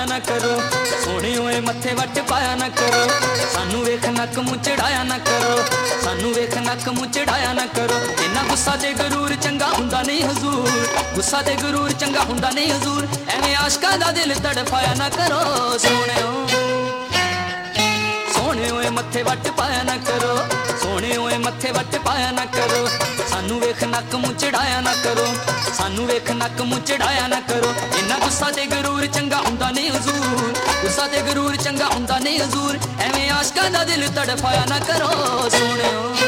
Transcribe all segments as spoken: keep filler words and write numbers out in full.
पाया ना करो, सोने ओए मत्थे वट पाया ना करो, सानू वेख नक मुँह चढ़ाया ना करो, सानू वेख नक मुँह चढ़ाया ना करो। इन्ना गुस्सा ते गरूर चंगा हुंदा नहीं हजूर, गुस्सा ते गरूर चंगा हुंदा नहीं हजूर, एवें आशकां दा दिल तड़फाया ना करो। सोने सोने ओए मत्थे वट पाया ना करो, सोने ओए मत्थे वट पाया ना करो, सानू वेख नक मुँह चढ़ाया ना करो, सानू वेख नक मुँह चढ़ाया ना करो। इन्ना गुस्सा ते गरूर चंगा हुंदा नहीं हजूर, गुस्सा ते गरूर चंगा हुंदा नहीं हजूर, एवें आशकां दा दिल तड़फाया ना करो। सोने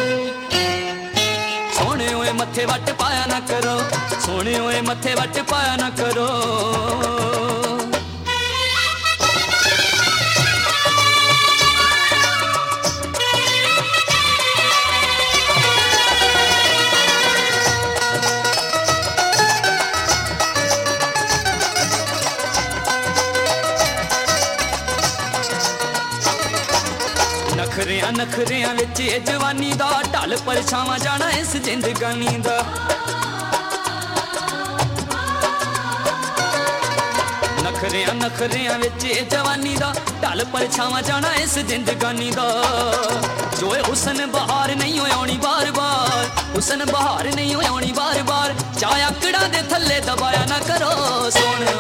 सोने ओए मत्थे वट पाया ना करो, सोने ओए मत्थे वट पाया ना करो। नखरियां नखरियां विच ए जवानी दा ढल परछावां जाना इस जिंदगानी दा। नखरियां नखरियां विच ए जवानी दा ढल परछावां जाना इस जिंदगानी दा। जो हुसन बहार नहीं हो आनी बार बार, हुसन बहार नहीं हो आनी बार बार, चाहे आकड़ा दे थल्ले दबाया ना करो। सोने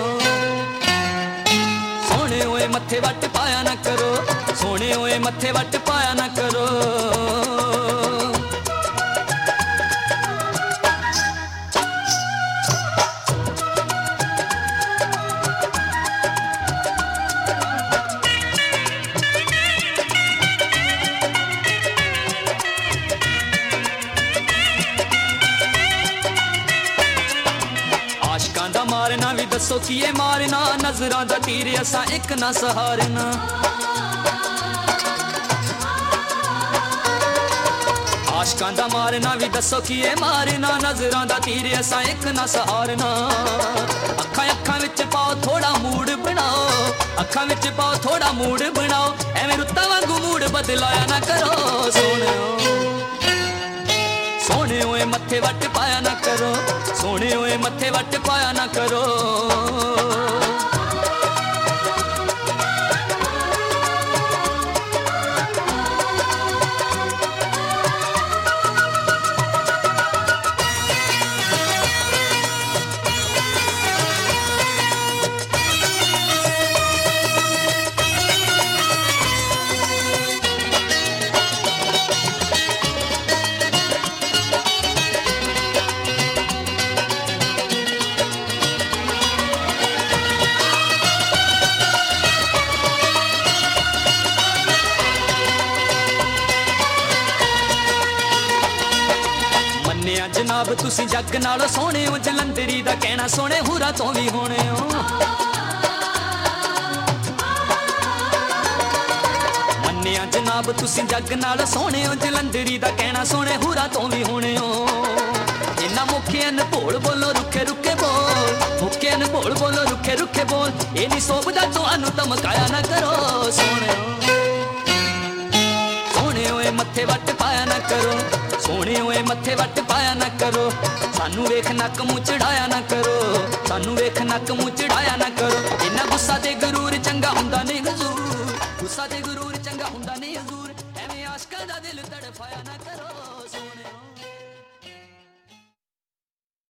सोने ओए मत्थे वट पाया ना करो, सोने ओए मत्थे वट पाया ना करो। आशकां दा मारना भी दसो की ये मारना, नजरां दा तीर असां एक ना सहारना। आशकां दा मारना भी दसो की ये मारना, नजरां दा तीर असां एक ना सहारना। अखां अखां विच पाओ थोड़ा मूड बनाओ, अखां विच पाओ थोड़ा मूड बनाओ, एवें रुत्तां वांगू मूड बदलाया ना करो। सोने सोने ओए मत्थे वट पाया ना करो, सोने ओए मत्थे वट पाया ना करो। जनाब तुसी जग नालों सोने हो, जलंधरी दा कहना सोने हुरा तो भी होने हो। मन्निया जनाब तुसी जग नालों सोने हो, जलंधरी दा कहना सोने हुरा तो भी होने हो। इन्ना मुखे न भोल बोलो रुखे रुखे बोल, मुखे न भोल बोलो रुखे रुखे बोल, ये नहीं सोभदा तुहानू धमकाया ना करो। सोने सोने ओए मत्थे वट पाया ना करो, सोने ओए मत्थे वट पाया ना करो, सानू वेख नक मुँह चढ़ाया ना करो, सानू वेख नक मुँह चढ़ाया ना करो। इन्ना गुस्सा ते गरूर चंगा हुंदा नहीं हजूर, गुस्सा ते गरूर चंगा हुंदा नहीं हजूर, एवें आशकां दा दिल तड़फाया ना करो।